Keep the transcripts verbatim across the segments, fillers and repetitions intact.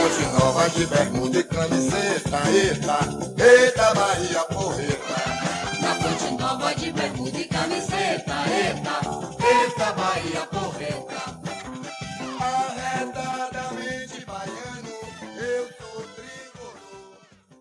Fonte Nova de bermuda e camiseta, eita, eita Bahia porreta. Na Fonte Nova de bermuda e camiseta, eita, eita Bahia porreta. Arretadamente baiano, eu sou tricolor.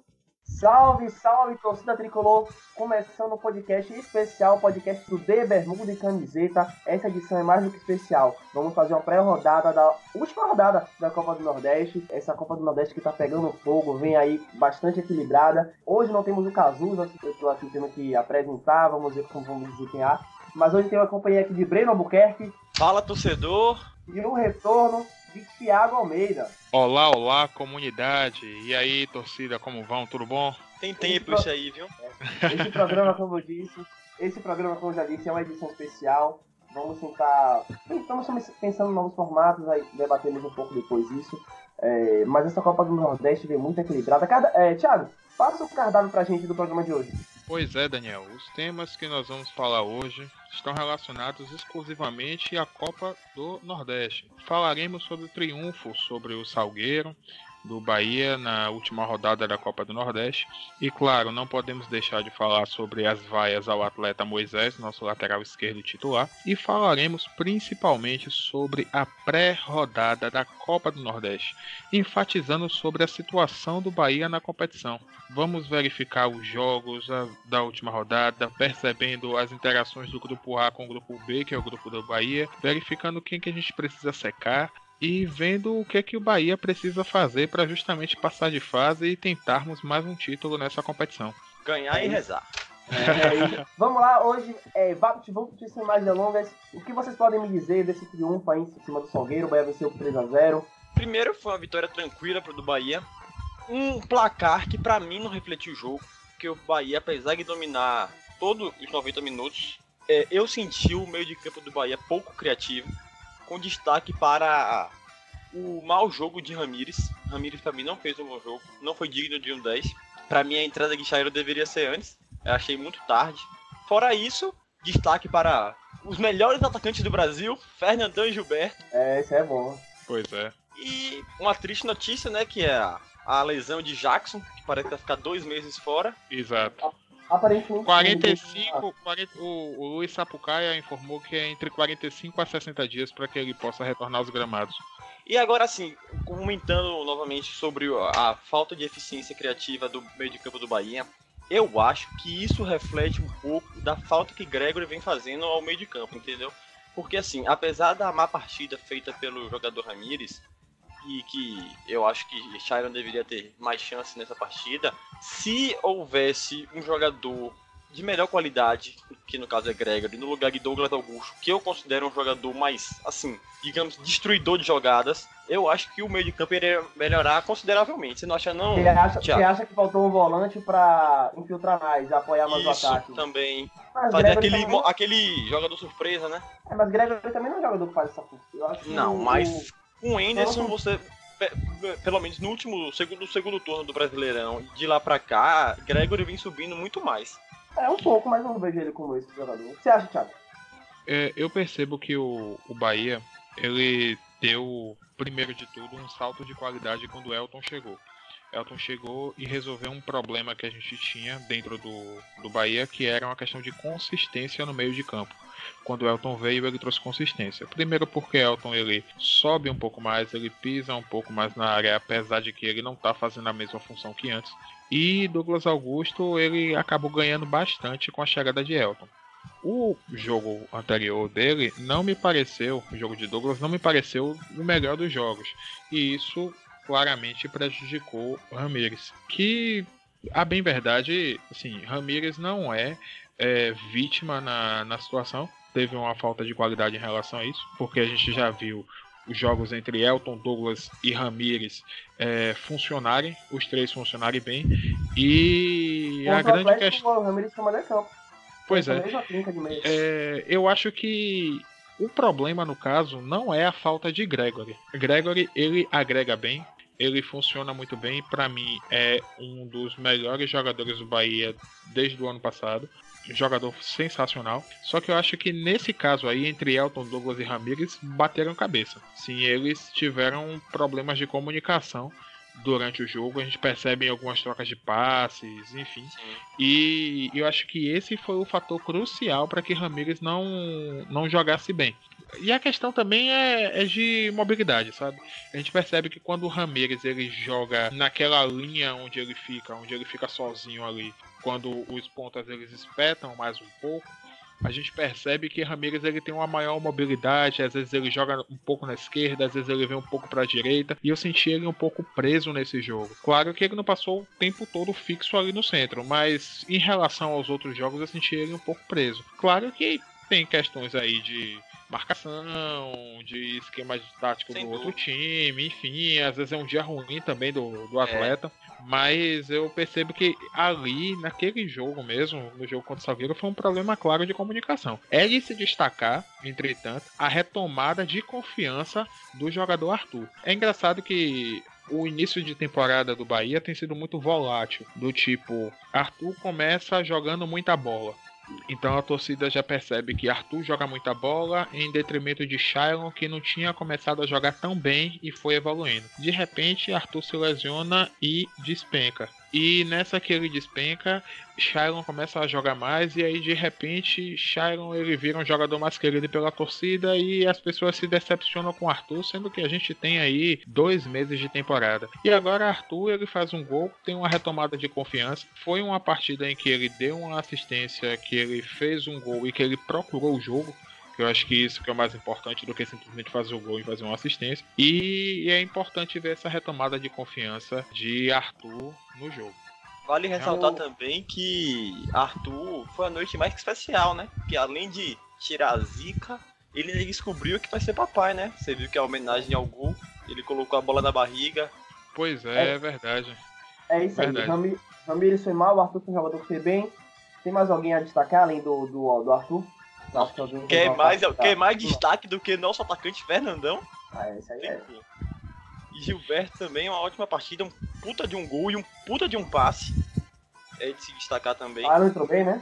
Salve, salve, torcida tricolor! Começando o podcast especial, podcast do De Bermuda e Camiseta. Essa edição é mais do que especial. Vamos fazer uma pré-rodada da última rodada da Copa do Nordeste. Essa Copa do Nordeste que tá pegando fogo, vem aí bastante equilibrada. Hoje não temos o Cazuza, eu tô aqui tendo que apresentar, vamos ver como vamos desempenhar. Mas hoje tem uma companhia aqui de Breno Albuquerque. Fala, torcedor! E o retorno de Thiago Almeida. Olá, olá, comunidade. E aí, torcida, como vão? Tudo bom? Tem tempo pro... isso aí, viu? Esse programa, como eu disse, esse programa, como eu já disse, é uma edição especial. Vamos tentar... Estamos pensando em novos formatos, aí debatemos um pouco depois isso. É... Mas essa Copa do Nordeste veio muito equilibrada. Cada... É, Thiago, passa o cardápio pra gente do programa de hoje. Pois é, Daniel. Os temas que nós vamos falar hoje estão relacionados exclusivamente à Copa do Nordeste. Falaremos sobre o triunfo sobre o Salgueiro do Bahia na última rodada da Copa do Nordeste. E claro, não podemos deixar de falar sobre as vaias ao atleta Moisés, nosso lateral esquerdo titular. E falaremos principalmente sobre a pré-rodada da Copa do Nordeste, enfatizando sobre a situação do Bahia na competição. Vamos verificar os jogos da última rodada, percebendo as interações do grupo A com o grupo B, que é o grupo do Bahia, verificando quem que a gente precisa secar e vendo o que, que o Bahia precisa fazer para justamente passar de fase e tentarmos mais um título nessa competição. Ganhar é e rezar. É, vamos lá, hoje, é, vamos sem mais delongas. O que vocês podem me dizer desse triunfo aí em cima do Salgueiro? O Bahia venceu por três a zero. Primeiro foi uma vitória tranquila pro do Bahia. Um placar que pra mim não refletiu o jogo, porque o Bahia, apesar de dominar todos os noventa minutos, é, eu senti o meio de campo do Bahia pouco criativo, com destaque para o mau jogo de Ramires. Ramires pra mim não fez um bom jogo, não foi digno de um dez. Pra mim a entrada de Chairo deveria ser antes, eu achei muito tarde. Fora isso, destaque para os melhores atacantes do Brasil, Fernandão e Gilberto. É, isso é bom. Pois é. E uma triste notícia, né, que é a, a lesão de Jackson, que parece que vai ficar dois meses fora. Exato. Aparentemente... quarenta e cinco, quarenta, o, o Luiz Sapucaia informou que é entre quarenta e cinco a sessenta dias para que ele possa retornar aos gramados. E agora, assim, comentando novamente sobre a falta de eficiência criativa do meio de campo do Bahia, eu acho que isso reflete um pouco da falta que Gregory vem fazendo ao meio de campo, entendeu? Porque, assim, apesar da má partida feita pelo jogador Ramires, e que eu acho que Chiron deveria ter mais chance nessa partida, se houvesse um jogador de melhor qualidade, que no caso é Gregory, no lugar de Douglas Augusto, que eu considero um jogador mais, assim, digamos, destruidor de jogadas, eu acho que o meio de campo iria melhorar consideravelmente. Você não acha, não? Você acha, você acha que faltou um volante pra infiltrar mais, apoiar mais o ataque? Isso, também. Mas Fazer aquele, também... aquele jogador surpresa, né? É, mas Gregory também não é um jogador que faz essa função. Eu acho que não, o... mas com o Anderson, não. você... Pelo menos no último, segundo, segundo turno do Brasileirão, de lá pra cá, Gregory vem subindo muito mais. É um pouco, mas eu não vejo ele como esse jogador. O que você acha, Thiago? É, eu percebo que o, o Bahia, ele deu, primeiro de tudo, um salto de qualidade quando o Elton chegou. Elton chegou e resolveu um problema que a gente tinha dentro do, do Bahia, que era uma questão de consistência no meio de campo. Quando o Elton veio, ele trouxe consistência. Primeiro porque Elton ele sobe um pouco mais, ele pisa um pouco mais na área, apesar de que ele não está fazendo a mesma função que antes. E Douglas Augusto ele acabou ganhando bastante com a chegada de Elton. O jogo anterior dele não me pareceu, o jogo de Douglas não me pareceu o melhor dos jogos. E isso claramente prejudicou o Ramires. Que, a bem verdade, assim, Ramires não é, é vítima na, na situação. Teve uma falta de qualidade em relação a isso, porque a gente já viu os jogos entre Elton, Douglas e Ramires é, funcionarem, os três funcionarem bem. E Contra a grande Atlético, questão... o Ramires foi o melhor campo. Pois é. é. Eu acho que o problema, no caso, não é a falta de Gregory. Gregory, ele agrega bem, ele funciona muito bem. Para mim, é um dos melhores jogadores do Bahia desde o ano passado. Jogador sensacional. Só que eu acho que nesse caso aí, entre Elton, Douglas e Ramires, bateram cabeça. Sim, eles tiveram problemas de comunicação durante o jogo, a gente percebe em algumas trocas de passes, enfim. E eu acho que esse foi o fator crucial para que Ramírez não, não jogasse bem. E a questão também é, é de mobilidade, sabe? A gente percebe que quando o Ramírez ele joga naquela linha onde ele fica, onde ele fica sozinho ali, quando os pontas eles espetam mais um pouco, a gente percebe que Ramírez ele tem uma maior mobilidade, às vezes ele joga um pouco na esquerda, às vezes ele vem um pouco para a direita, e eu senti ele um pouco preso nesse jogo. Claro que ele não passou o tempo todo fixo ali no centro, mas em relação aos outros jogos eu senti ele um pouco preso. Claro que tem questões aí de marcação, de esquema de tático Sem do dúvida. outro time, enfim, às vezes é um dia ruim também do, do atleta, é. Mas eu percebo que ali, naquele jogo mesmo, no jogo contra o Salgueiro, foi um problema claro de comunicação. É de se destacar, entretanto, a retomada de confiança do jogador Arthur. É engraçado que o início de temporada do Bahia tem sido muito volátil, do tipo, Arthur começa jogando muita bola. Então a torcida já percebe que Arthur joga muita bola em detrimento de Shailon, que não tinha começado a jogar tão bem e foi evoluindo. De repente Arthur se lesiona e despenca. E nessa que ele despenca, Shailon começa a jogar mais e aí de repente Shailon ele vira um jogador mais querido pela torcida e as pessoas se decepcionam com Arthur, sendo que a gente tem aí dois meses de temporada. E agora Arthur ele faz um gol, tem uma retomada de confiança. Foi uma partida em que ele deu uma assistência, que ele fez um gol e que ele procurou o jogo. Eu acho que isso que é o mais importante do que simplesmente fazer o gol e fazer uma assistência. E é importante ver essa retomada de confiança de Arthur no jogo. Vale ressaltar Eu- também que Arthur foi a noite mais que especial, né? Que além de tirar a zica, ele descobriu que vai ser papai, né? Você viu que a homenagem ao gol, ele colocou a bola na barriga. Pois é, É. é verdade. É isso aí. Verdade. Rami- Ramírez foi mal, o Arthur foi um jogador que foi bem. Tem mais alguém a destacar além do, do, do Arthur? Acho que alguém Quer tem uma mais, parte- quer mais destaque do que nosso atacante Fernandão? Ah, esse aí é. E Gilberto também, uma ótima partida, um puta de um gol e um puta de um passe. É de se destacar também. Ah, não entrou bem, né?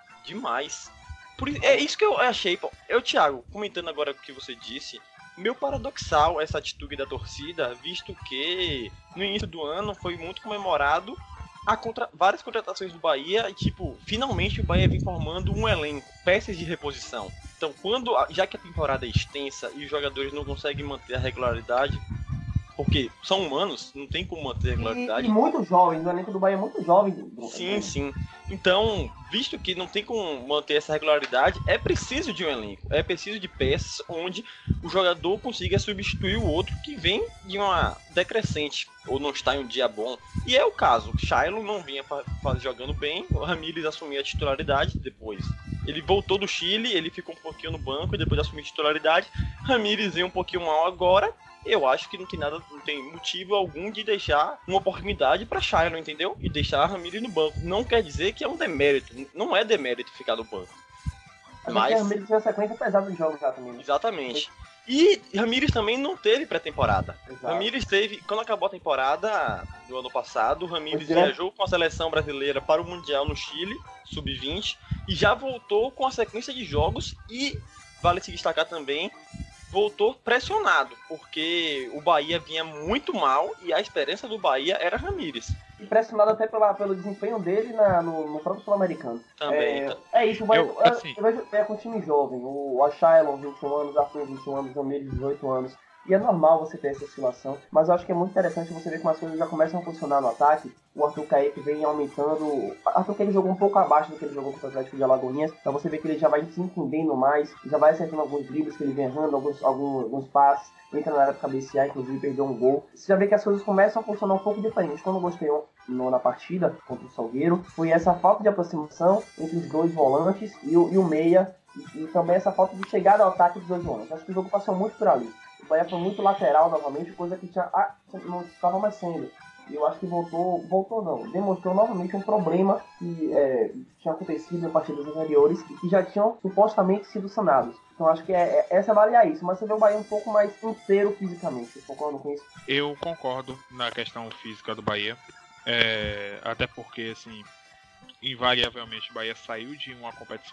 Demais. Por, i- é isso que eu achei, pô. Eu, Thiago, comentando agora o que você disse, meio paradoxal essa atitude da torcida, visto que no início do ano foi muito comemorado a contra, várias contratações do Bahia e, tipo, finalmente o Bahia vem formando um elenco, peças de reposição. Então, quando, a- já que a temporada é extensa e os jogadores não conseguem manter a regularidade, porque são humanos, não tem como manter a E, regularidade. e muito jovem, o elenco do Bahia é muito jovem. do- Sim, sim. Então, visto que não tem como manter essa regularidade, é preciso de um elenco. É preciso de peças onde o jogador consiga substituir o outro que vem de uma decrescente ou não está em um dia bom. E é o caso. Shailon não vinha fa- fa- jogando bem, o Ramírez assumiu a titularidade depois. Ele voltou do Chile, ele ficou um pouquinho no banco e depois assumiu a titularidade. Ramírez veio um pouquinho mal agora. Eu acho que não tem nada, não tem motivo algum de deixar uma oportunidade para Shailon, entendeu? E deixar Ramírez no banco. Não quer dizer que é um demérito. Não é demérito ficar no banco. Mas Mas- o Ramírez tem uma sequência pesada de jogos já também. Né? Exatamente. E Ramírez também não teve pré-temporada. Exato. Ramírez teve, quando acabou a temporada do ano passado, Ramírez Pois é. viajou com a seleção brasileira para o Mundial no Chile, sub vinte, e já voltou com a sequência de jogos e, vale se destacar também, voltou pressionado, porque o Bahia vinha muito mal e a esperança do Bahia era Ramírez. Impressionado até pela, pelo desempenho dele na- no, no próprio Sul-Americano. Também. É, tá- é isso, vai, Eu, eu, assim- eu vejo é com um time jovem. O Shailon, vinte e um anos, Arthur, vinte e um anos, Ramírez, dezoito anos. E é normal você ter essa oscilação, mas eu acho que é muito interessante você ver como as coisas já começam a funcionar no ataque. O Arthur Caíque vem aumentando. Arthur que ele jogou um pouco abaixo do que ele jogou contra o Atlético de Alagoinhas. Então você vê que ele já vai se entendendo mais, já vai acertando alguns dribles que ele vem errando, alguns, alguns, alguns passes. Entra na área pra cabecear, inclusive perdeu um gol. Você já vê que as coisas começam a funcionar um pouco diferente. Quando eu gostei no, na partida contra o Salgueiro, foi essa falta de aproximação entre os dois volantes e o, e o meia. E, e também essa falta de chegada ao ataque dos dois volantes. Acho que o jogo passou muito por ali. O Bahia foi muito lateral novamente, coisa que tinha, ah, não estava mais sendo. E eu acho que voltou, voltou não, demonstrou novamente um problema que é, tinha acontecido em partidas anteriores e que já tinham supostamente sido sanados. Então acho que é, é, essa valia isso, mas você vê o Bahia um pouco mais inteiro fisicamente. Vocês concordam com isso? Eu concordo na questão física do Bahia. É, até porque, assim, invariavelmente o Bahia saiu de uma competição.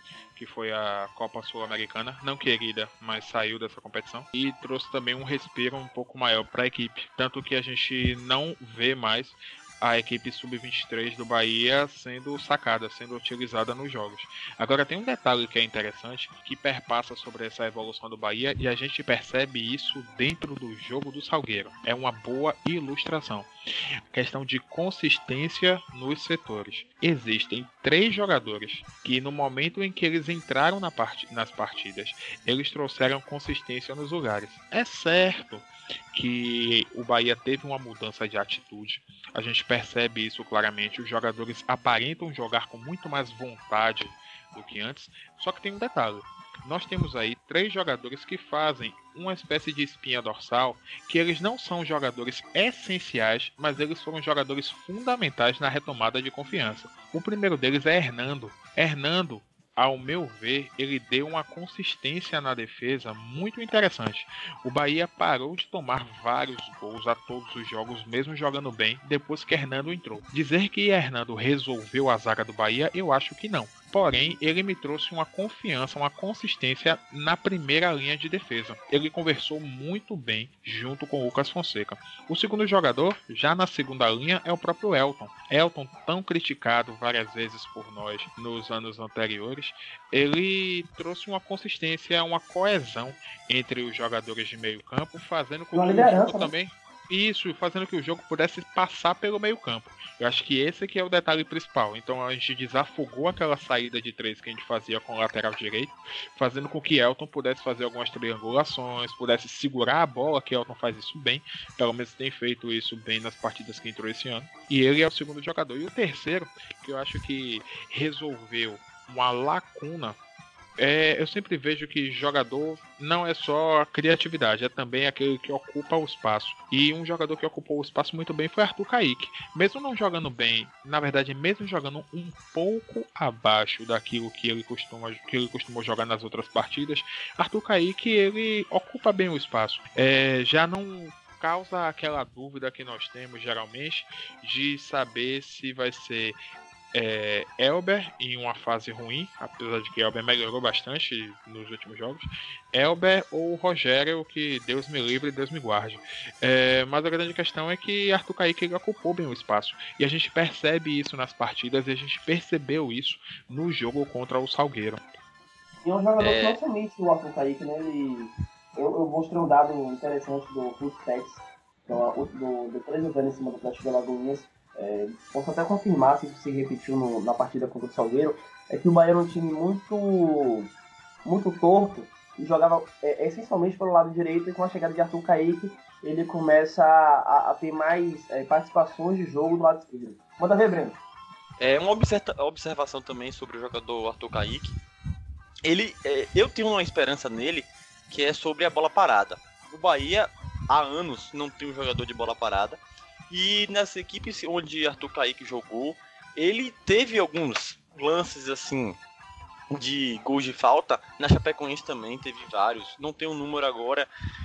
que foi a Copa Sul-Americana, não querida, mas saiu dessa competição, e trouxe também um respiro um pouco maior para a equipe, tanto que a gente não vê mais a equipe sub vinte e três do Bahia sendo sacada, sendo utilizada nos jogos. Agora tem um detalhe que é interessante, que perpassa sobre essa evolução do Bahia, e a gente percebe isso dentro do jogo do Salgueiro. É uma boa ilustração. Questão de consistência nos setores. Existem três jogadores que no momento em que eles entraram na part... nas partidas, eles trouxeram consistência nos lugares. É certo que o Bahia teve uma mudança de atitude. A gente percebe isso claramente. Os jogadores aparentam jogar com muito mais vontade do que antes. Só que tem um detalhe. Nós temos aí três jogadores que fazem uma espécie de espinha dorsal, que eles não são jogadores essenciais, mas eles foram jogadores fundamentais na retomada de confiança. O primeiro deles é Hernando. Hernando, ao meu ver, ele deu uma consistência na defesa muito interessante. O Bahia parou de tomar vários gols a todos os jogos, mesmo jogando bem, depois que Hernando entrou. Dizer que Hernando resolveu a zaga do Bahia, eu acho que não. Porém, ele me trouxe uma confiança, uma consistência na primeira linha de defesa. Ele conversou muito bem junto com o Lucas Fonseca. O segundo jogador, já na segunda linha, é o próprio Elton. Elton, tão criticado várias vezes por nós nos anos anteriores, ele trouxe uma consistência, uma coesão entre os jogadores de meio campo, fazendo com que o jogo também... Isso, fazendo que o jogo pudesse passar pelo meio campo. Eu acho que esse aqui é o detalhe principal. Então a gente desafogou aquela saída de três que a gente fazia com o lateral direito, fazendo com que Elton pudesse fazer algumas triangulações, pudesse segurar a bola, que Elton faz isso bem. Pelo menos tem feito isso bem nas partidas que entrou esse ano. E ele é o segundo jogador. E o terceiro, que eu acho que resolveu uma lacuna. É, eu sempre vejo que jogador não é só criatividade, é também aquele que ocupa o espaço. E um jogador que ocupou o espaço muito bem foi Arthur Kaique. Mesmo não jogando bem, na verdade, mesmo jogando um pouco abaixo daquilo que ele costuma, que ele costumou jogar nas outras partidas, Arthur Kaique, ele ocupa bem o espaço. É, já não causa aquela dúvida que nós temos geralmente de saber se vai ser É, Elber em uma fase ruim, apesar de que Elber melhorou bastante nos últimos jogos, Elber ou Rogério, que Deus me livre e Deus me guarde. É, mas a grande questão é que Arthur Kaique ele ocupou bem o espaço, e a gente percebe isso nas partidas, e a gente percebeu isso no jogo contra o Salgueiro. E é um jogador É... que não somente o Arthur Kaique, né? Ele... Eu, eu mostrei um dado interessante do Fullstats, do, do, do três anos em cima do Atlético de Alagoinhas. É, posso até confirmar se isso se repetiu no, na partida contra o Salgueiro, é que o Bahia era um time muito muito torto e jogava é, essencialmente pelo lado direito, e com a chegada de Arthur Kaique ele começa a, a ter mais é, participações de jogo do lado esquerdo. Manda ver, Breno. É uma observação também sobre o jogador Arthur Kaique. Ele, é, eu tenho uma esperança nele, que é sobre a bola parada. O Bahia há anos não tem um jogador de bola parada. E nessa equipe onde Arthur Kaique jogou, ele teve alguns lances assim de gols de falta. Na Chapecoense também teve vários, não tem um número agora,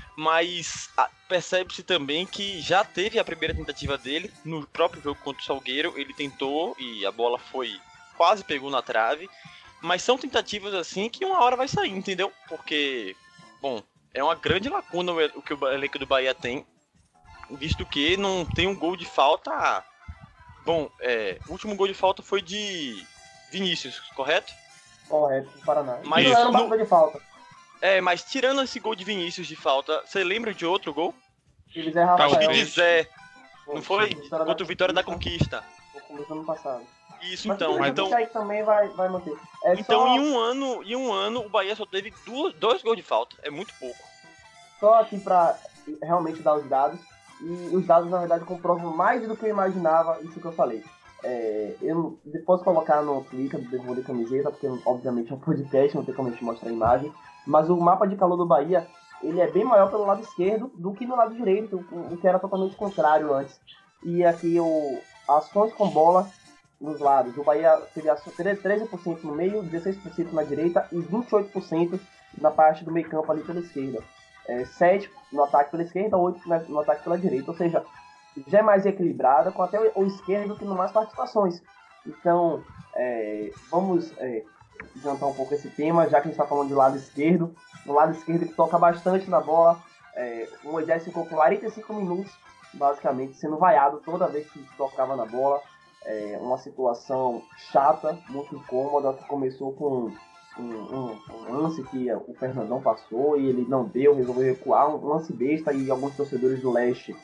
mas percebe-se também que já teve a primeira tentativa dele no próprio jogo contra o Salgueiro. Ele tentou e a bola foi quase pegou na trave, mas são tentativas assim que uma hora vai sair, entendeu? Porque, bom, é uma grande lacuna o que o elenco do Bahia tem, visto que não tem um gol de falta. Bom, é, o último gol de falta foi de Vinícius, correto? Correto, do Paraná. Mas não era no... um de falta. É, mas tirando esse gol de Vinícius de falta, você lembra de outro gol? Ele Zé Rafael. Tá, o de Zé. Não foi? Vitória Contra o Vitória da Conquista. No começo do ano passado. Isso, mas então. então... Isso aí também vai, vai manter. É então, só... em um ano, em um ano, o Bahia só teve duas, dois gols de falta. É muito pouco. Só aqui pra realmente dar os dados. E os dados, na verdade, comprovam mais do que eu imaginava isso que eu falei. É, eu posso colocar no Twitter do Bermuda e Camiseta, porque obviamente é um podcast, não tem como a gente mostrar a imagem. Mas o mapa de calor do Bahia, ele é bem maior pelo lado esquerdo do que no lado direito, o que era totalmente contrário antes. E aqui o ações com bola nos lados. O Bahia teve treze por cento no meio, dezesseis por cento na direita e vinte e oito por cento na parte do meio campo ali pela esquerda. É, sete no ataque pela esquerda, oito no ataque pela direita. Ou seja, já é mais equilibrada, com até o esquerdo tendo mais participações. Então, é, vamos é, adiantar um pouco esse tema, já que a gente está falando de lado esquerdo. No lado esquerdo ele toca bastante na bola. É, o Moisés ficou com quarenta e cinco minutos, basicamente, sendo vaiado toda vez que tocava na bola. É uma situação chata, muito incômoda, que começou com um, um, um lance que o Fernandão passou e ele não deu, resolveu recuar, um lance besta, e alguns torcedores do Leste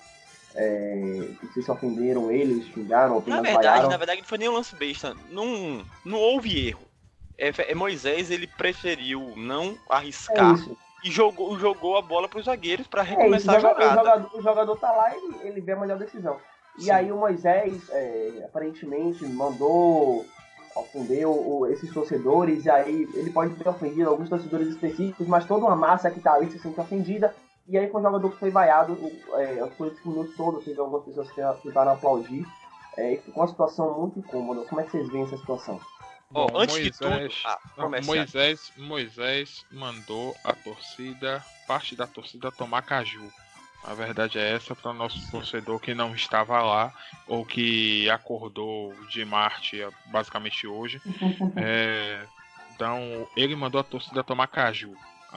é, não sei se ofenderam ele, xingaram, Na apenas verdade, vaiaram. na verdade não foi nem um lance besta. Não, não houve erro. É, é Moisés, ele preferiu não É arriscar isso. e jogou, jogou a bola para os zagueiros para É isso, recomeçar o a jogador, o jogada. jogador, o jogador tá lá e ele, ele vê a melhor decisão. E Sim. aí o Moisés, é, aparentemente, mandou ofender o- esses torcedores, e aí ele pode ter ofendido alguns torcedores específicos, mas toda uma massa que tá ali se sente ofendida, e aí foi o jogador que foi vaiado, o- é, os quarenta minutos todos, teve algumas pessoas que tentaram aplaudir, é, e ficou uma situação muito incômoda. Como é que vocês veem essa situação? Ó, Bom, antes de tudo, Moisés, ah, não, comece, Moisés, Moisés mandou a torcida, parte da torcida tomar caju. A verdade é essa para o nosso torcedor que não estava lá ou que acordou de Marte basicamente hoje. É, então, ele mandou a torcida tomar caju.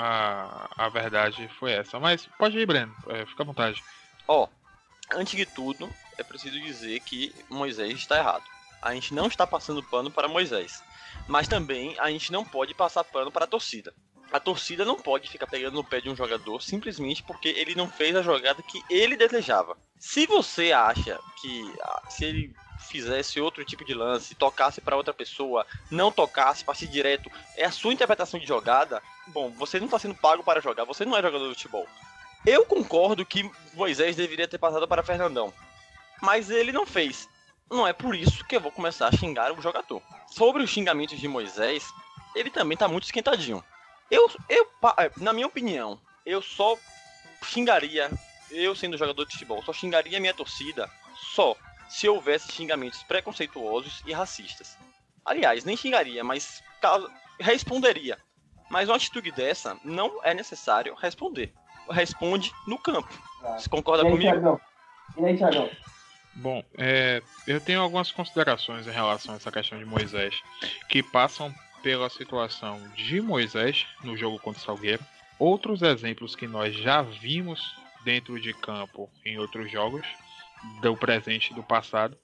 A, a verdade foi essa. Mas pode ir, Breno, é, fica à vontade. Ó, antes de tudo, é preciso dizer que Moisés está errado. A gente não está passando pano para Moisés. Mas também a gente não pode passar pano para a torcida. A torcida não pode ficar pegando no pé de um jogador simplesmente porque ele não fez a jogada que ele desejava. Se você acha que ah, se ele fizesse outro tipo de lance, tocasse para outra pessoa, não tocasse, passe direto, é a sua interpretação de jogada, bom, você não está sendo pago para jogar, você não é jogador de futebol. Eu concordo que Moisés deveria ter passado para Fernandão, mas ele não fez. Não é por isso que eu vou começar a xingar o jogador. Sobre os xingamentos de Moisés, ele também tá muito esquentadinho. Eu, eu, na minha opinião, eu só xingaria, eu sendo jogador de futebol, só xingaria a minha torcida só se houvesse xingamentos preconceituosos e racistas. Aliás, nem xingaria, mas responderia. Mas uma atitude dessa não é necessário responder. Responde no campo. Você concorda E aí, comigo? Thiagão? E aí, Thiagão? Bom, é, eu tenho algumas considerações em relação a essa questão de Moisés, que passam pela situação de Moisés no jogo contra o Salgueiro, outros exemplos que nós já vimos dentro de campo em outros jogos, do presente e do passado,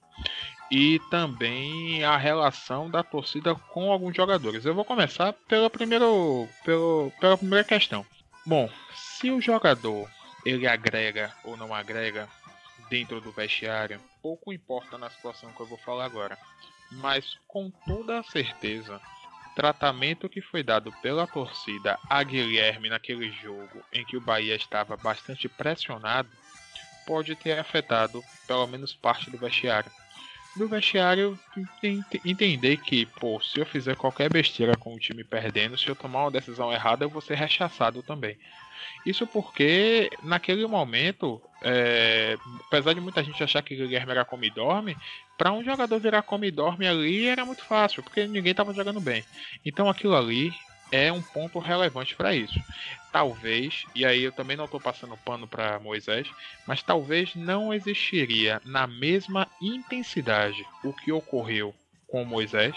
e também a relação da torcida com alguns jogadores. Eu vou começar pela, primeiro, pelo, pela primeira questão. Bom, se o jogador ele agrega ou não agrega dentro do vestiário, pouco importa na situação que eu vou falar agora. Mas com toda a certeza, o tratamento que foi dado pela torcida a Guilherme naquele jogo em que o Bahia estava bastante pressionado, pode ter afetado pelo menos parte do vestiário. Do vestiário, entender que, pô, se eu fizer qualquer besteira com o time perdendo, se eu tomar uma decisão errada, eu vou ser rechaçado também. Isso porque, naquele momento, é, apesar de muita gente achar que Guilherme era come e dorme, para um jogador virar come e dorme ali era muito fácil, porque ninguém estava jogando bem. Então aquilo ali é um ponto relevante para isso. Talvez, e aí eu também não estou passando pano para Moisés, mas talvez não existiria na mesma intensidade o que ocorreu com Moisés,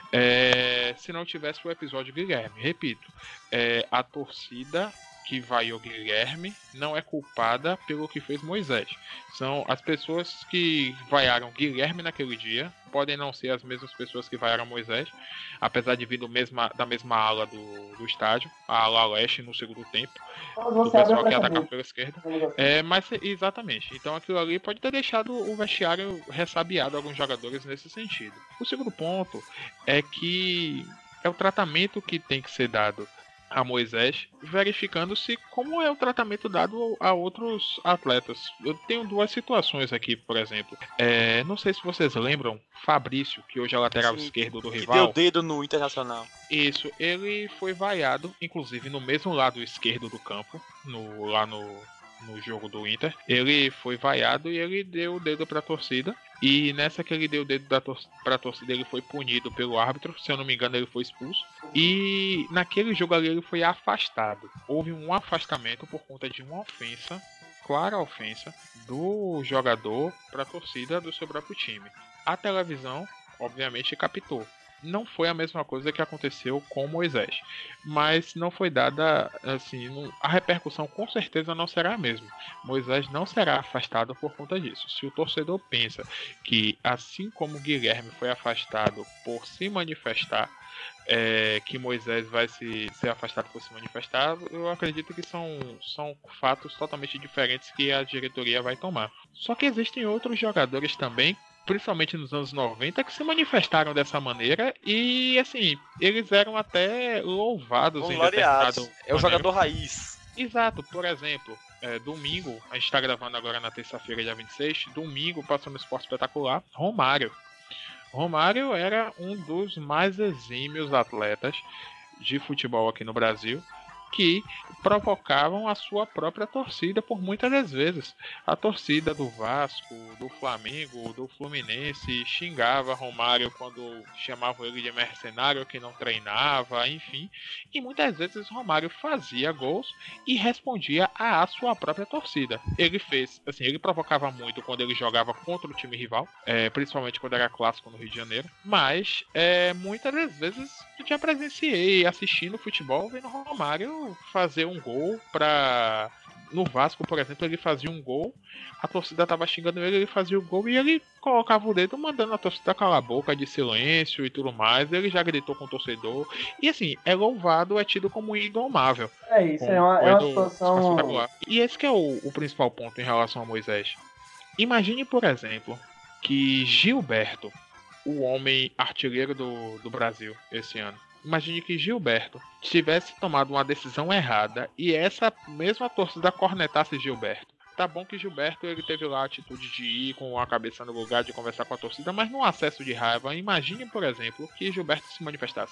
é, se não tivesse o episódio Guilherme. Repito, é, a torcida que vaiou Guilherme não é culpada pelo que fez Moisés. São as pessoas que vaiaram Guilherme naquele dia, podem não ser as mesmas pessoas que vaiaram Moisés, apesar de vir do mesma, da mesma ala do, do estádio, a ala leste no segundo tempo, do pessoal que atacava pela esquerda. É, mas exatamente, então aquilo ali pode ter deixado o vestiário ressabiado alguns jogadores nesse sentido. O segundo ponto é que é o tratamento que tem que ser dado a Moisés, verificando-se como é o tratamento dado a outros atletas. Eu tenho duas situações aqui, por exemplo. É, não sei se vocês lembram, Fabrício, que hoje é lateral Sim, esquerdo do que rival. deu dedo no Internacional. Isso, ele foi vaiado, inclusive no mesmo lado esquerdo do campo, no, lá no, no jogo do Inter. Ele foi vaiado e ele deu o dedo para a torcida. E nessa que ele deu o dedo da tor- pra torcida, ele foi punido pelo árbitro. Se eu não me engano, ele foi expulso. E naquele jogo ali, ele foi afastado. Houve um afastamento por conta de uma ofensa, clara ofensa, do jogador pra torcida do seu próprio time. A televisão, obviamente, captou. não foi a mesma coisa que aconteceu com Moisés. Mas não foi dada, assim, não, a repercussão com certeza não será a mesma. Moisés não será afastado por conta disso. Se o torcedor pensa que, assim como Guilherme foi afastado por se manifestar, é, que Moisés vai se, ser afastado por se manifestar, eu acredito que são, são fatos totalmente diferentes que a diretoria vai tomar. Só que existem outros jogadores também, principalmente nos anos noventa, que se manifestaram dessa maneira e, assim, eles eram até louvados em determinado É o jogador raiz. Exato, por exemplo, é, domingo, a gente está gravando agora na terça-feira, dia vinte e seis, domingo passou no Esporte Espetacular, Romário. Romário era um dos mais exímios atletas de futebol aqui no Brasil, que provocavam a sua própria torcida por muitas das vezes. A torcida do Vasco, do Flamengo, do Fluminense xingava Romário quando chamavam ele de mercenário que não treinava, enfim. E muitas vezes Romário fazia gols e respondia à sua própria torcida. Ele fez, assim, ele provocava muito quando ele jogava contra o time rival, é, principalmente quando era clássico no Rio de Janeiro, mas é, muitas das vezes eu já presenciei assistindo futebol vendo Romário fazer um gol pra... No Vasco, por exemplo, ele fazia um gol, a torcida tava xingando ele, ele fazia o gol e ele colocava o dedo mandando a torcida calar a boca de silêncio e tudo mais. Ele já gritou com o torcedor. E assim, é louvado, é tido como indomável. É isso, é uma, é uma situação... E esse que é o, o principal ponto em relação a Moisés. Imagine, por exemplo, que Gilberto, o homem artilheiro do, do Brasil esse ano, imagine que Gilberto tivesse tomado uma decisão errada e essa mesma torcida cornetasse Gilberto. Tá bom que Gilberto ele teve lá a atitude de ir com a cabeça no lugar, de conversar com a torcida, mas num acesso de raiva, imagine, por exemplo, que Gilberto se manifestasse.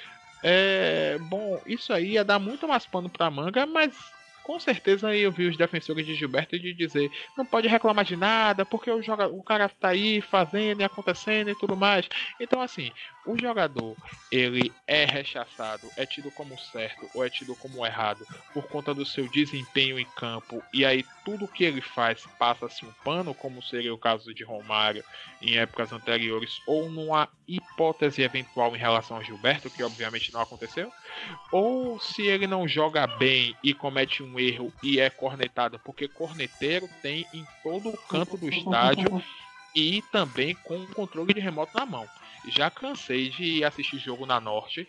É, bom, isso aí ia dar muito mais pano pra manga, mas com certeza eu vi os defensores de Gilberto de dizer não pode reclamar de nada, porque o, joga, o cara tá aí fazendo e acontecendo e tudo mais. Então, assim, o jogador, ele é rechaçado, é tido como certo ou é tido como errado por conta do seu desempenho em campo, e aí tudo que ele faz passa-se um pano, como seria o caso de Romário em épocas anteriores, ou numa hipótese eventual em relação a Gilberto, que obviamente não aconteceu, ou se ele não joga bem e comete um erro e é cornetado, porque corneteiro tem em todo o canto do estádio e também com o controle de remoto na mão. Já cansei de assistir jogo na Norte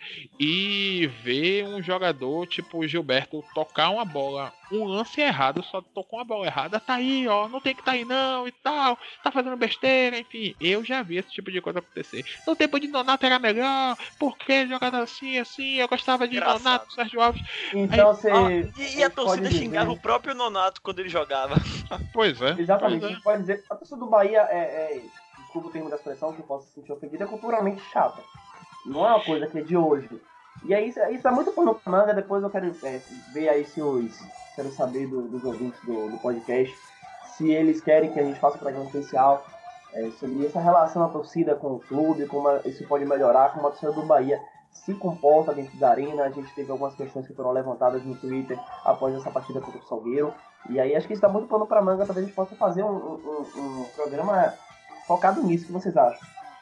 e ver um jogador tipo o Gilberto tocar uma bola, um lance errado, só tocou uma bola errada, tá aí, ó, não tem que tá aí não e tal, tá fazendo besteira, enfim. Eu já vi esse tipo de coisa acontecer. No tempo de Nonato era melhor, porque jogador assim, assim, eu gostava de Engraçado. Nonato, Sérgio Alves. Então você... Ah, e, e a torcida dizer... xingava o próprio Nonato quando ele jogava. Pois é. Exatamente, pois a gente pode dizer, a torcida do Bahia é... é... desculpa o termo da expressão, que eu posso se sentir ofendido, é culturalmente chata. Não é uma coisa que é de hoje. E aí, isso, isso é muito pano pra manga. Depois eu quero é, ver aí se os... Quero saber do, dos ouvintes do, do podcast se eles querem que a gente faça um programa especial é, sobre essa relação da torcida com o clube, como isso pode melhorar, como a torcida do Bahia se comporta dentro da arena. A gente teve algumas questões que foram levantadas no Twitter após essa partida contra o Salgueiro. E aí acho que isso dá muito pano pra manga. Talvez a gente possa fazer um, um, um programa focado nisso. O que vocês acham?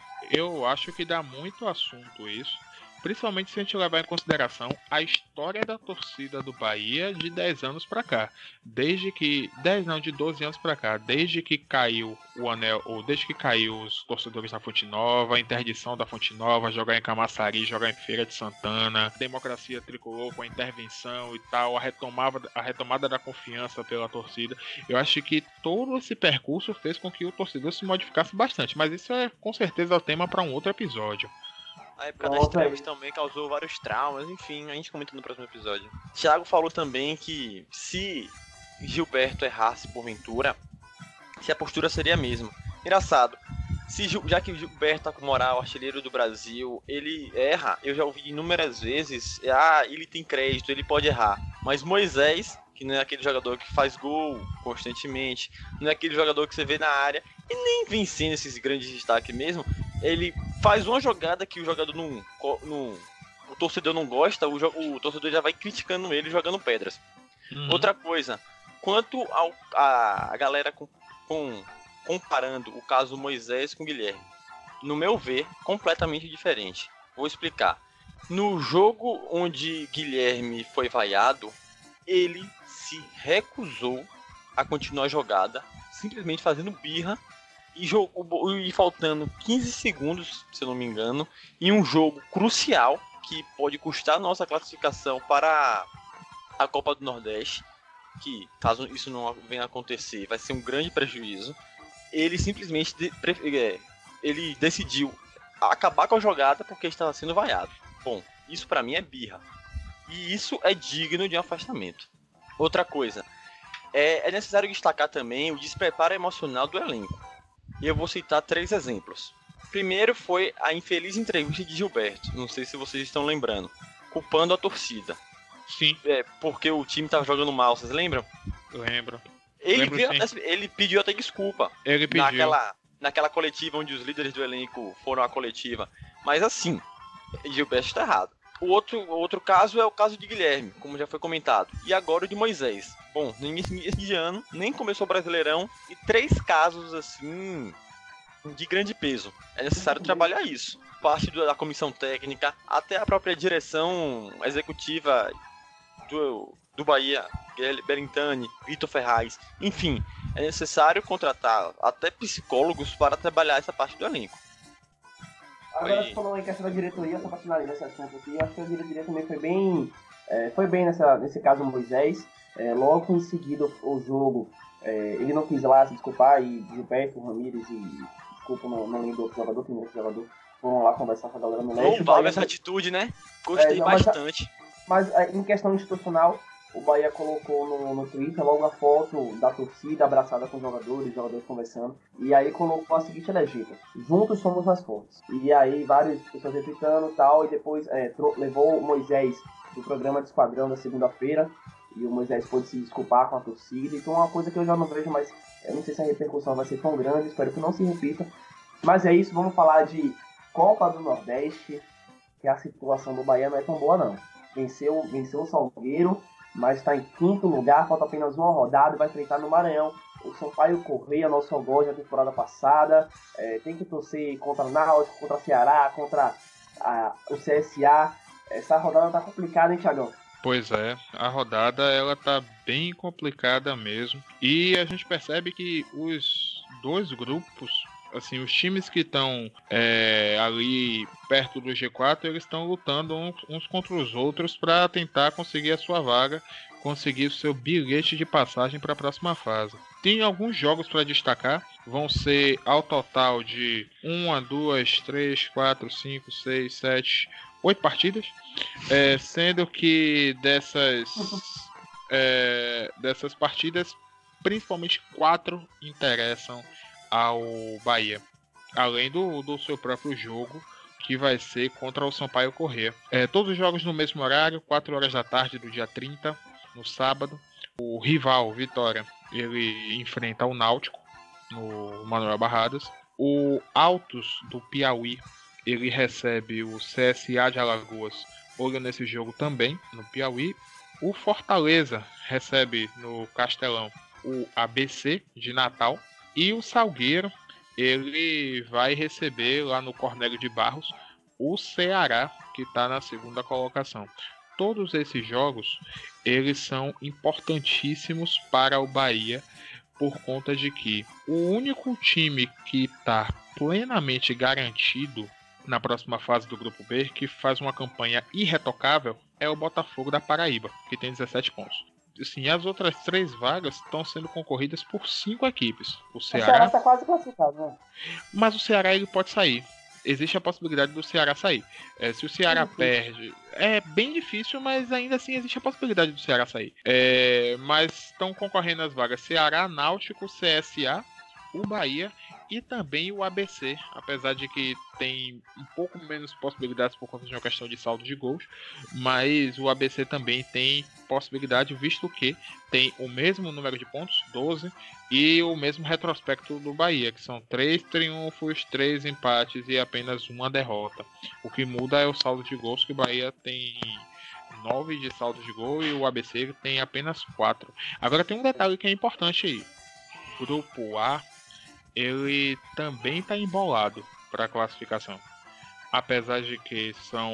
Eu acho que dá muito assunto isso, principalmente se a gente levar em consideração a história da torcida do Bahia de dez anos pra cá. Desde que... dez não, de doze anos pra cá. Desde que caiu o anel, ou desde que caiu os torcedores na Fonte Nova, a interdição da Fonte Nova, jogar em Camaçari, jogar em Feira de Santana, democracia tricolor com a intervenção e tal, a retomada, a retomada da confiança pela torcida. Eu acho que todo esse percurso fez com que o torcedor se modificasse bastante, mas isso é com certeza o tema para um outro episódio. A época das trevas também causou vários traumas, enfim, a gente comenta no próximo episódio. Thiago falou também que se Gilberto errasse porventura, se a postura seria a mesma. Engraçado, se, já que Gilberto tá com moral, artilheiro do Brasil, ele erra, eu já ouvi inúmeras vezes, ah, ele tem crédito, ele pode errar. Mas Moisés, que não é aquele jogador que faz gol constantemente, não é aquele jogador que você vê na área, e nem vencendo esses grandes destaques mesmo, ele faz uma jogada que o jogador não, não o torcedor não gosta, o, o torcedor já vai criticando ele, jogando pedras. Uhum. Outra coisa, quanto ao, a, a galera com, com, comparando o caso Moisés com Guilherme, no meu ver, completamente diferente. Vou explicar. No jogo onde Guilherme foi vaiado, ele se recusou a continuar a jogada, simplesmente fazendo birra e, jogou, e faltando quinze segundos, se eu não me engano, em um jogo crucial que pode custar nossa classificação para a Copa do Nordeste, que caso isso não venha a acontecer, vai ser um grande prejuízo. Ele simplesmente de, ele decidiu acabar com a jogada porque estava sendo vaiado. Bom, isso para mim é birra. E isso é digno de um afastamento. Outra coisa, é, é necessário destacar também o despreparo emocional do elenco. E eu vou citar três exemplos. Primeiro foi a infeliz entrevista de Gilberto, não sei se vocês estão lembrando, culpando a torcida. Sim. É, porque o time estava jogando mal, vocês lembram? Lembro. Ele, Lembro, veio, sim. ele pediu até desculpa. Ele pediu. Naquela, naquela coletiva onde os líderes do elenco foram à coletiva. Mas assim, Gilberto está errado. O outro, outro caso é o caso de Guilherme, como já foi comentado. E agora o de Moisés. Bom, no início de ano, nem começou o Brasileirão. E três casos, assim, de grande peso. É necessário trabalhar isso. Parte da comissão técnica, até a própria direção executiva do, do Bahia, Berintani, Vitor Ferraz. Enfim, é necessário contratar até psicólogos para trabalhar essa parte do elenco. Agora você falou em questão da diretoria, só para finalizar esse assunto aqui, acho que a diretoria também foi bem, é, foi bem nessa, nesse caso Moisés. É, logo em seguida o jogo, é, ele não quis lá se desculpar, e Gilberto, Ramírez e, desculpa, não, não lembro do outro jogador, tem outro jogador, foram lá conversar com a galera no leste. Louvável essa atitude, né? Gostei é, não, bastante. Mas, mas em questão institucional, o Bahia colocou no, no Twitter logo a foto da torcida abraçada com os jogadores, os jogadores conversando. E aí colocou a seguinte legenda: juntos somos mais fortes. E aí várias pessoas retweetando e tal. E depois é, levou o Moisés do programa de Esquadrão da segunda-feira. E o Moisés pôde se desculpar com a torcida. Então é uma coisa que eu já não vejo mais. Eu não sei se a repercussão vai ser tão grande. Espero que não se repita. Mas é isso, vamos falar de Copa do Nordeste. Que a situação do Bahia não é tão boa, não. Venceu, venceu o Salgueiro, mas está em quinto lugar, falta apenas uma rodada e vai enfrentar no Maranhão o Sampaio Corrêa, nosso gol da temporada passada. É, tem que torcer contra o Náutico, contra o Ceará, contra a, o C S A. Essa rodada tá complicada, hein, Thiagão? Pois é, a rodada ela tá bem complicada mesmo. E a gente percebe que os dois grupos, assim, os times que estão é, ali perto do G quatro, eles estão lutando uns, uns contra os outros para tentar conseguir a sua vaga, conseguir o seu bilhete de passagem para a próxima fase. Tem alguns jogos para destacar, vão ser ao total de uma, duas, três, quatro, cinco, seis, sete, oito partidas, é, sendo que dessas, é, dessas partidas, principalmente quatro interessam ao Bahia, além do, do seu próprio jogo, que vai ser contra o Sampaio Corrêa. É, todos os jogos no mesmo horário, quatro horas da tarde do dia trinta, no sábado. O rival, Vitória, ele enfrenta o Náutico, no Manuel Barradas. O Altos, do Piauí, ele recebe o C S A de Alagoas, olho nesse jogo também, no Piauí. O Fortaleza recebe no Castelão o A B C de Natal. E o Salgueiro, ele vai receber lá no Cornélio de Barros o Ceará, que está na segunda colocação. Todos esses jogos, eles são importantíssimos para o Bahia, por conta de que o único time que está plenamente garantido na próxima fase do Grupo B, que faz uma campanha irretocável, é o Botafogo da Paraíba, que tem dezessete pontos. Assim, as outras três vagas estão sendo concorridas por cinco equipes. O Ceará, o Ceará está quase classificado, né? Mas o Ceará ele pode sair. Existe a possibilidade do Ceará sair. É, se o Ceará é perde, é bem difícil, mas ainda assim existe a possibilidade do Ceará sair. É, mas estão concorrendo as vagas Ceará, Náutico, C S A, o Bahia e também o A B C, apesar de que tem um pouco menos possibilidades por conta de uma questão de saldo de gols, mas o A B C também tem possibilidade, visto que tem o mesmo número de pontos, doze, e o mesmo retrospecto do Bahia, que são três triunfos, três empates e apenas uma derrota. O que muda é o saldo de gols, que o Bahia tem nove de saldo de gol e o A B C tem apenas quatro. Agora tem um detalhe que é importante aí. Grupo A, ele também está embolado para a classificação. apesar de que são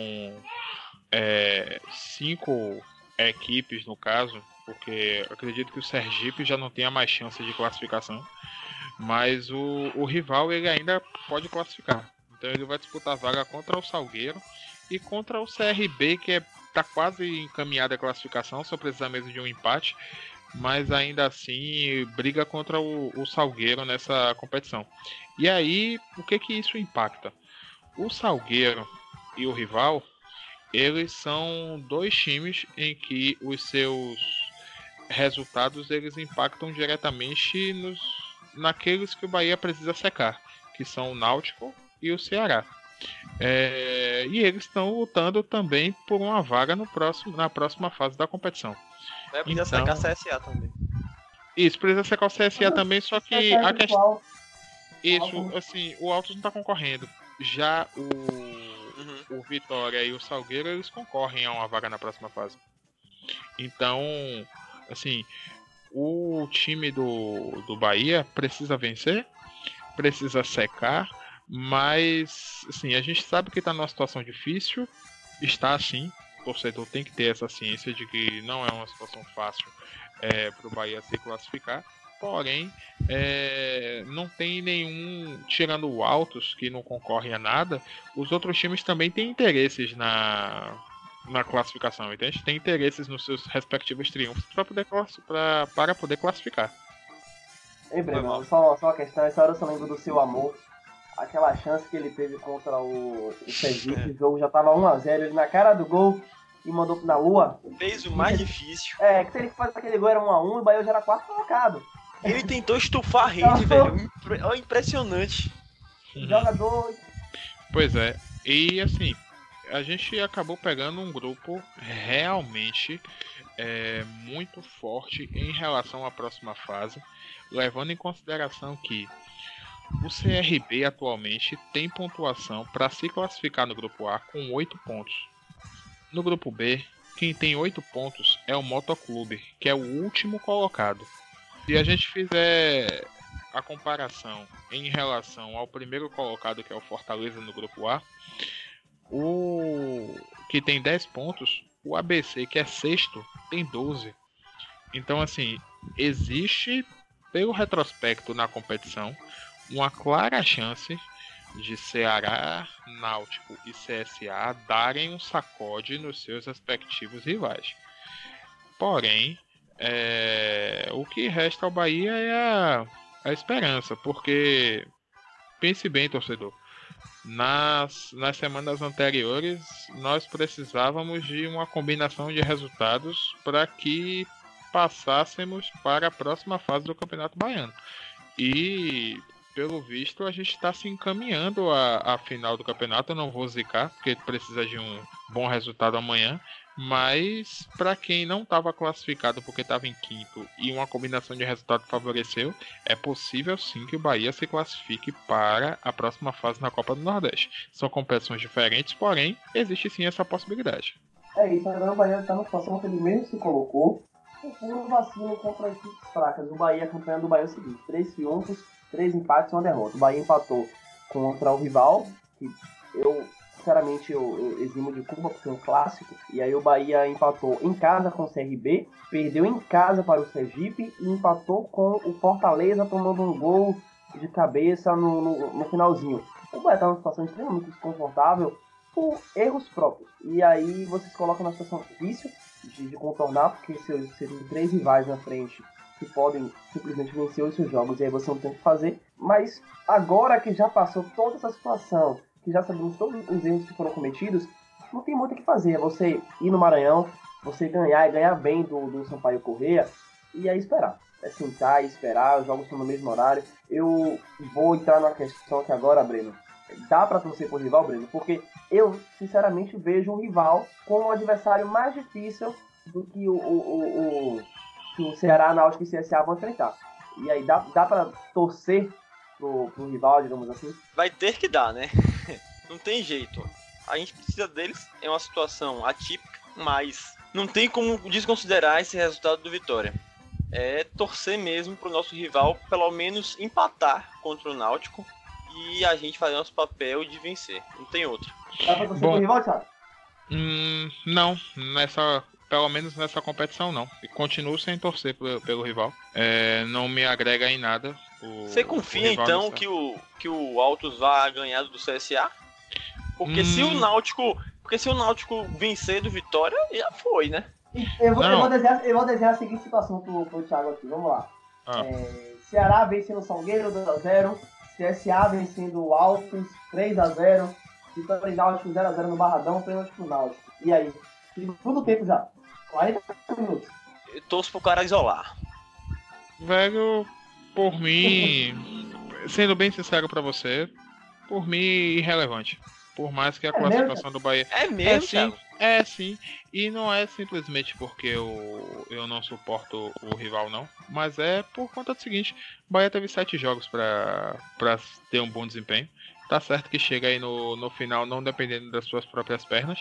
é, cinco equipes no caso, porque eu acredito que o Sergipe já não tenha mais chance de classificação, mas o, o rival ele ainda pode classificar. Então ele vai disputar a vaga contra o Salgueiro e contra o C R B, que está quase encaminhada a classificação, só precisa mesmo de um empate, mas ainda assim briga contra o, o Salgueiro nessa competição. E aí, o que que isso impacta? O Salgueiro e o rival, eles são dois times em que os seus resultados eles impactam diretamente nos, naqueles que o Bahia precisa secar, que são o Náutico e o Ceará. É, e eles estão lutando também por uma vaga no próximo, na próxima fase da competição. É, precisa Então, secar a C S A também. Isso, precisa secar o C S A também, só que a questão... Isso, assim, o Altos não está concorrendo. Já o, uhum. o Vitória e o Salgueiro, eles concorrem a uma vaga na próxima fase. Então, assim, o time do, do Bahia precisa vencer, precisa secar, mas, assim, a gente sabe que está numa situação difícil, está assim, o torcedor tem que ter essa ciência de que não é uma situação fácil é, para o Bahia se classificar. Porém, é, não tem nenhum, tirando o Altos, que não concorre a nada, os outros times também têm interesses na, na classificação, entende? Tem interesses nos seus respectivos triunfos para poder, pra, para poder classificar. Ei, Breno, só, só uma questão, essa hora eu só lembro do seu amor, aquela chance que ele teve contra o, o Sergipe, o jogo já tava um a zero, ele na cara do gol e mandou na lua. Fez o mais difícil. É, que se ele faz aquele gol era um a um e o Bahia já era quatro colocado. Ele tentou estufar a rede, velho. Impre- impressionante. Jogador. Pois é. E assim, a gente acabou pegando um grupo realmente é, muito forte em relação à próxima fase, levando em consideração que o C R B atualmente tem pontuação para se classificar no grupo A com oito pontos. No grupo B, quem tem oito pontos é o Motoclube, que é o último colocado. Se a gente fizer a comparação em relação ao primeiro colocado, que é o Fortaleza no grupo A, o que tem dez pontos, o A B C, que é sexto, tem doze. Então, assim, existe, pelo retrospecto na competição, uma clara chance de Ceará, Náutico e C S A darem um sacode nos seus respectivos rivais. Porém, É, o que resta ao Bahia é a, a esperança, porque pense bem, torcedor, nas, nas semanas anteriores nós precisávamos de uma combinação de resultados para que passássemos para a próxima fase do Campeonato Baiano, e pelo visto a gente está se encaminhando à, à final do campeonato. Eu não vou zicar porque precisa de um bom resultado amanhã, mas para quem não estava classificado porque estava em quinto e uma combinação de resultado favoreceu, é possível sim que o Bahia se classifique para a próxima fase na Copa do Nordeste. São competições diferentes, porém existe sim essa possibilidade. É isso, agora o Bahia está na situação que ele mesmo se colocou, o puro vacilo contra equipes fracas. O Bahia, a campanha do Bahia é o seguinte: três triunfos, três empates e uma derrota. O Bahia empatou contra o rival, que eu sinceramente eu, eu eximo de culpa porque é um clássico, e aí o Bahia empatou em casa com o C R B, perdeu em casa para o Sergipe e empatou com o Fortaleza, tomando um gol de cabeça no, no, no finalzinho. O Bahia está numa situação extremamente desconfortável por erros próprios, e aí você se coloca numa situação difícil de, de contornar, porque você, você tem três rivais na frente que podem simplesmente vencer os seus jogos, e aí você não tem o que fazer. Mas agora que já passou toda essa situação, que já sabemos todos os erros que foram cometidos, não tem muito o que fazer. É você ir no Maranhão, você ganhar e ganhar bem do, do Sampaio Corrêa, e aí esperar. É sentar e esperar, os jogos estão no mesmo horário. Eu vou entrar numa questão aqui agora, Breno. Dá pra torcer pro rival, Breno? Porque eu, sinceramente, vejo um rival com um adversário mais difícil do que o, o, o, o, que o Ceará, Náutico e C S A vão enfrentar. E aí dá, dá pra torcer pro, pro rival, digamos assim? Vai ter que dar, né? Não tem jeito. A gente precisa deles, é uma situação atípica, mas não tem como desconsiderar esse resultado do Vitória. É torcer mesmo pro nosso rival pelo menos empatar contra o Náutico e a gente fazer nosso papel de vencer. Não tem outro. Dá pra torcer Bom. pro rival, Thiago? Hum, não, nessa, pelo menos nessa competição não. E continuo sem torcer pelo, pelo rival. É, não me agrega em nada. O, Você o confia rival então nessa- que o, que o Altos vá ganhar do C S A? Porque Hum. se o Náutico. Porque se o Náutico vencer do Vitória, já foi, né? E Eu vou, eu, Não. vou desenhar, eu vou desenhar a seguinte situação pro, pro Thiago aqui. Vamos lá. Ah. É, Ceará vencendo o Salgueiro dois a zero. C S A vencendo o Altos três a zero. Vitória e Náutico zero a zero no Barradão. Pênalti pro Náutico. E aí? Segundo tempo já. quarenta minutos. Eu torço pro cara isolar. Velho, por mim, sendo bem sincero pra você, por mim irrelevante. Por mais que a É classificação do Bahia É é mesmo, sim, Thiago? é sim, e não é simplesmente porque eu, eu não suporto o rival não, mas é por conta do seguinte, o Bahia teve sete jogos pra, pra ter um bom desempenho, tá certo que chega aí no, no final não dependendo das suas próprias pernas,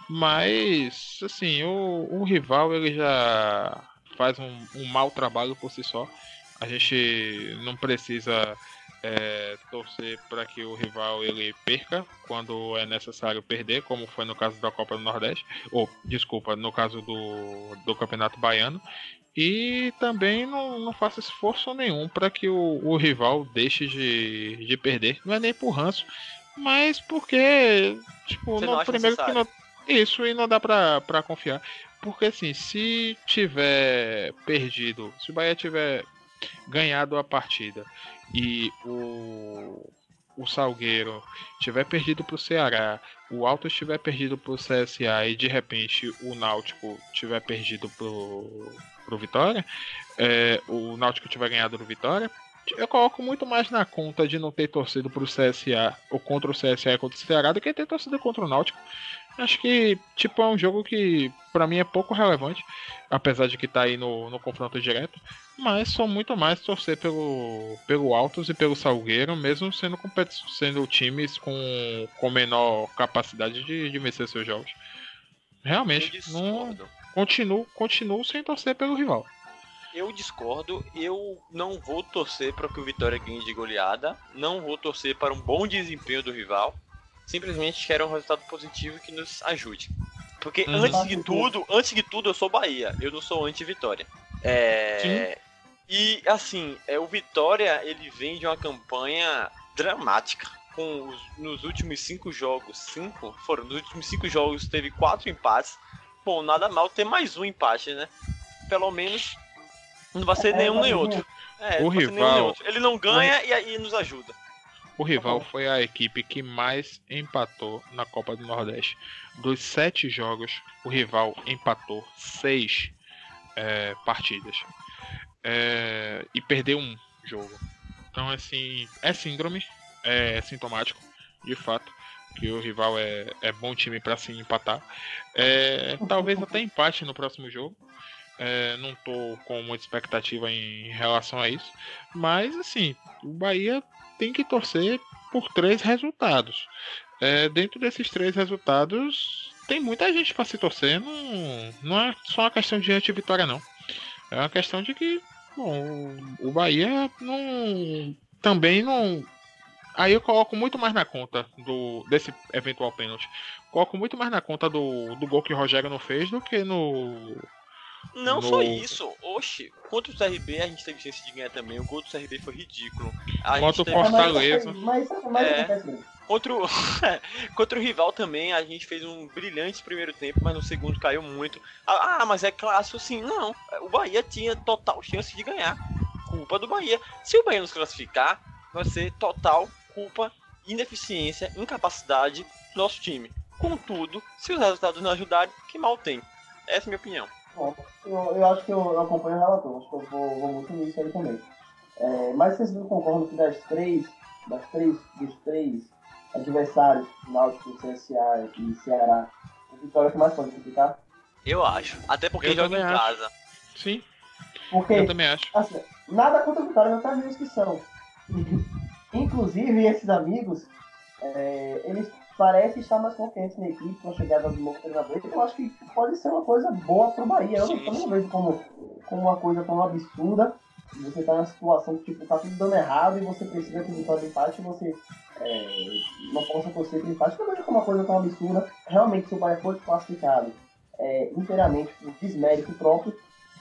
mas assim, o, o rival ele já faz um, um mau trabalho por si só, a gente não precisa é, torcer para que o rival ele perca quando é necessário perder, como foi no caso da Copa do Nordeste, ou desculpa, no caso do, do Campeonato Baiano, e também não, não faça esforço nenhum para que o, o rival deixe de, de perder, não é nem por ranço, mas porque tipo, Você no, não acha primeiro que necessário? não, isso e não dá pra, pra confiar, porque assim, se tiver perdido, se o Bahia tiver ganhado a partida e o, o Salgueiro tiver perdido pro Ceará, o Alto estiver perdido pro C S A e de repente o Náutico tiver perdido pro, pro Vitória, é, o Náutico tiver ganhado do Vitória, eu coloco muito mais na conta de não ter torcido pro C S A ou contra o C S A e contra o Ceará do que ter torcido contra o Náutico. Acho que, tipo, é um jogo que pra mim é pouco relevante, apesar de que tá aí no, no confronto direto, mas sou muito mais torcer pelo, pelo Altos e pelo Salgueiro, mesmo sendo, competi- sendo times com, com menor capacidade de, de vencer seus jogos. Eu Realmente, não, discordo. continuo, continuo sem torcer pelo rival. Eu discordo, eu não vou torcer para que o Vitória ganhe de goleada, não vou torcer para um bom desempenho do rival, simplesmente quero um resultado positivo que nos ajude. Porque Uhum. antes de tudo, antes de tudo eu sou Bahia, eu não sou anti-Vitória. É... E assim, é, o Vitória ele vem de uma campanha dramática. Com os, nos últimos cinco jogos, cinco? Foram, nos últimos cinco jogos teve quatro empates. Bom, nada mal ter mais um empate, né? Pelo menos não vai ser É, nenhum mas, nem gente, outro. É, o não vai ser nenhum nem rival- outro. Ele não ganha e aí nos ajuda. O rival foi a equipe que mais empatou na Copa do Nordeste. Dos sete jogos, o rival empatou seis é, partidas. É, e perdeu um jogo. Então, assim, é síndrome, é sintomático, de fato, que o rival é, é bom time para se empatar. É, talvez até empate no próximo jogo. É, não tô com muita expectativa em relação a isso. Mas, assim, o Bahia tem que torcer por três resultados. É, dentro desses três resultados, tem muita gente para se torcer. Não, não é só uma questão de anti-vitória, não. É uma questão de que, bom, o Bahia não, também não. Aí eu coloco muito mais na conta do, desse eventual pênalti. Coloco muito mais na conta do, do gol que o Rogério não fez do que no. Não No- só isso, oxe, contra o C R B a gente teve chance de ganhar também. O gol do C R B foi ridículo. A Contra gente o teve... Fortaleza. Mas, mas, mas É. acontece mesmo. Contra o... Contra o rival também, a gente fez um brilhante primeiro tempo, mas no segundo caiu muito. Ah, ah, mas é clássico, sim. Não, o Bahia tinha total chance de ganhar. Culpa do Bahia. Se o Bahia nos classificar, vai ser total culpa, ineficiência, incapacidade do nosso time. Contudo, se os resultados não ajudarem, que mal tem. Essa é a minha opinião. Bom, eu, eu acho que eu, eu acompanho o relator, acho que eu vou, vou muito nisso aí também. É, mas vocês não concordam que das três, das três, dos três adversários, Náutico, C S A e Ceará, o Vitória é que mais pode ficar? Eu acho. Até porque Eu joga em também acho. casa. Sim, Porque, eu também acho. assim, nada contra o Vitória, não tá vendo que são. Inclusive, esses amigos, é, eles parecem estar mais confiantes na equipe com a chegada do novo treinador. Eu acho que pode ser uma coisa boa pro Bahia. Eu Sim, não, eu não sim. vejo como, como uma coisa tão absurda. você tá numa situação que tipo, tá tudo dando errado e você precisa que vitória do empate e você é, não possa torcer pro empate, também é uma coisa tão absurda. Realmente, se o Bahia for classificado é, inteiramente por desmérito próprio,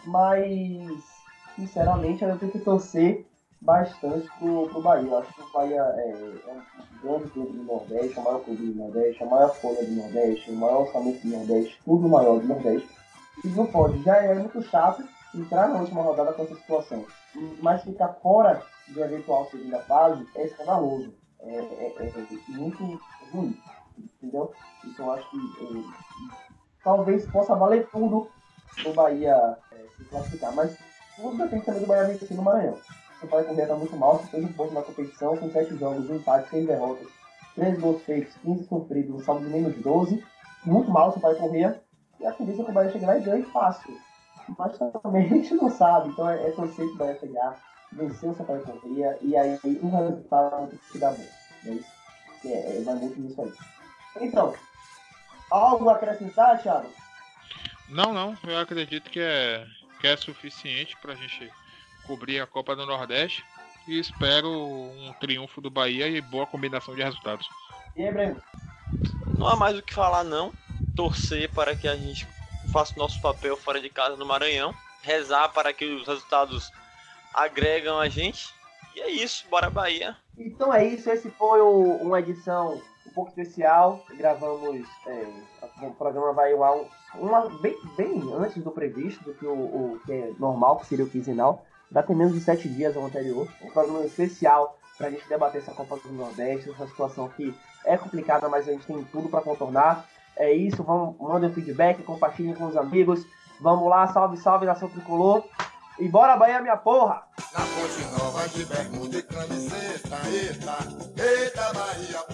mas sinceramente eu tenho que torcer bastante pro, pro Bahia. Eu acho que o Bahia é, é um grande clube do Nordeste, o maior clube do Nordeste, a maior folha do Nordeste, o maior orçamento do Nordeste, tudo maior do Nordeste. E não pode, já é muito chato entrar na última rodada com essa situação. Mas ficar fora de eventual segunda fase é escandaloso. É, é, é, é muito ruim, entendeu? Então acho que é, talvez possa valer tudo o Bahia é, se classificar. Mas tudo depende também do Bahia vencer no Maranhão. O Bahia também está muito mal, se fez um ponto na competição, com sete jogos, um empate, seis derrotas, três gols feitos, quinze sofridos, um saldo de menos de doze. Muito mal se o Bahia correr. E a tendência é que o Bahia chegue lá e ganhe fácil. Mas também a gente não sabe, então é, é torcer que o Bahia chegar, vencer o Sampaio Corrêa, e aí um resultado que dá bom. É isso. É, é, vai muito nisso aí. Então, algo a acrescentar, Thiago? Não, não, eu acredito que é, que é suficiente pra gente cobrir a Copa do Nordeste e espero um triunfo do Bahia e boa combinação de resultados. E aí, Breno? Não há mais o que falar, não. Torcer para que a gente faça o nosso papel fora de casa no Maranhão, rezar para que os resultados agregam a gente, e é isso, bora Bahia. Então é isso, esse foi o, uma edição um pouco especial, gravamos, é, o programa vai ao ar uma, bem, bem antes do previsto, do que o, o que é normal, que seria o quinzenal, dá até menos de sete dias ao anterior, um programa especial para a gente debater essa Copa do Nordeste, essa situação que é complicada, mas a gente tem tudo para contornar. É isso, vamos, mandem um feedback, compartilhem com os amigos. Vamos lá, salve, salve, nação tricolor. E bora Bahia, minha porra! Na Ponte Nova de bermuda e camiseta, eita, eita Bahia,